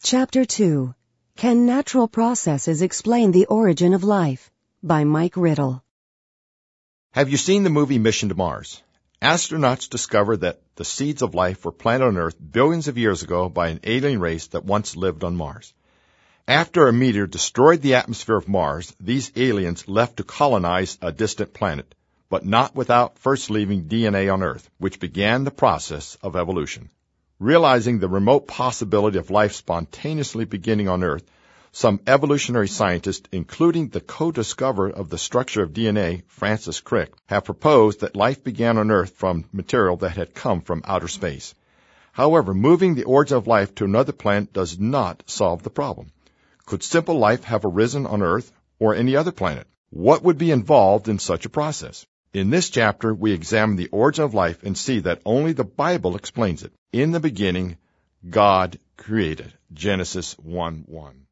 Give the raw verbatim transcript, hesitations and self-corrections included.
Chapter two. Can Natural Processes Explain the Origin of Life? By Mike Riddle. Have you seen the movie Mission to Mars? Astronauts discover that the seeds of life were planted on Earth billions of years ago by an alien race that once lived on Mars. After a meteor destroyed the atmosphere of Mars, these aliens left to colonize a distant planet, but not without first leaving D N A on Earth, which began the process of evolution. Realizing the remote possibility of life spontaneously beginning on Earth, some evolutionary scientists, including the co-discoverer of the structure of D N A, Francis Crick, have proposed that life began on Earth from material that had come from outer space. However, moving the origin of life to another planet does not solve the problem. Could simple life have arisen on Earth or any other planet? What would be involved in such a process? In this chapter, we examine the origin of life and see that only the Bible explains it. In the beginning, God created. Genesis one one.